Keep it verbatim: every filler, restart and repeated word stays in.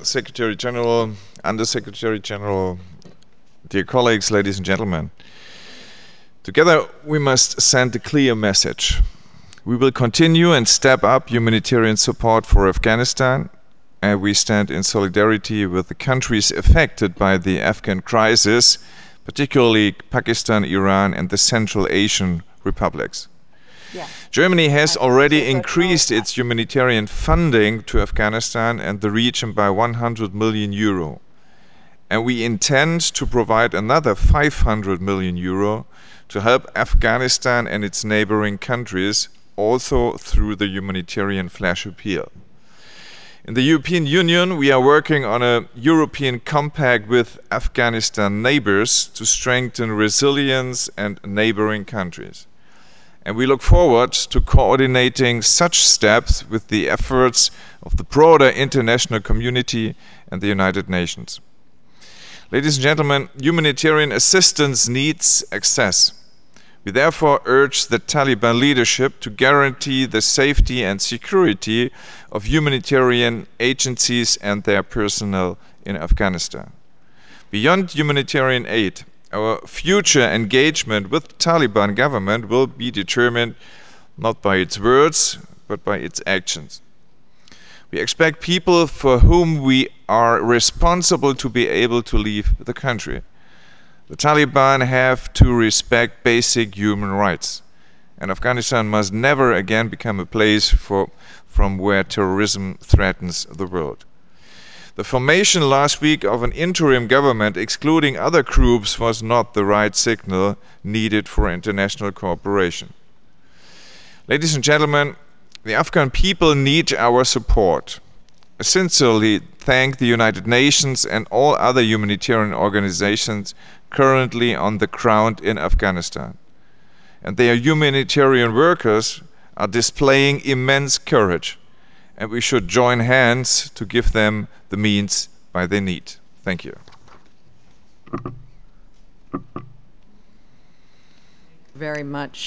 Secretary General, Under Secretary General, dear colleagues, ladies and gentlemen. Together we must send a clear message. We will continue and step up humanitarian support for Afghanistan, and we stand in solidarity with the countries affected by the Afghan crisis, particularly Pakistan, Iran, and the Central Asian republics. Yeah. Germany has already increased its humanitarian funding to Afghanistan and the region by one hundred million euro. And we intend to provide another five hundred million euro to help Afghanistan and its neighboring countries, also through the humanitarian flash appeal. In the European Union, we are working on a European compact with Afghanistan neighbors to strengthen resilience and neighboring countries. And we look forward to coordinating such steps with the efforts of the broader international community and the United Nations. Ladies and gentlemen, humanitarian assistance needs access. We therefore urge the Taliban leadership to guarantee the safety and security of humanitarian agencies and their personnel in Afghanistan. Beyond humanitarian aid, our future engagement with the Taliban government will be determined not by its words, but by its actions. We expect people for whom we are responsible to be able to leave the country. The Taliban have to respect basic human rights, and Afghanistan must never again become a place for, from where terrorism threatens the world. The formation last week of an interim government excluding other groups was not the right signal needed for international cooperation. Ladies and gentlemen, the Afghan people need our support. I sincerely thank the United Nations and all other humanitarian organizations currently on the ground in Afghanistan. And their humanitarian workers are displaying immense courage, and we should join hands to give them the means by they need. Thank you. Very much.